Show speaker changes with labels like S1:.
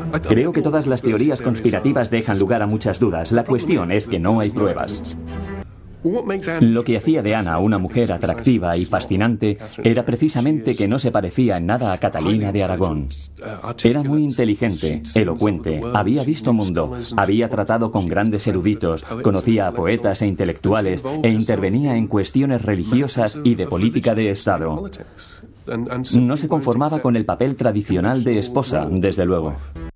S1: Creo que todas las teorías conspirativas dejan lugar a muchas dudas. La cuestión es que no hay pruebas. Lo que hacía de Ana una mujer atractiva y fascinante era precisamente que no se parecía en nada a Catalina de Aragón. Era muy inteligente, elocuente, había visto mundo, había tratado con grandes eruditos, conocía a poetas e intelectuales e intervenía en cuestiones religiosas y de política de Estado. No se conformaba con el papel tradicional de esposa, desde luego.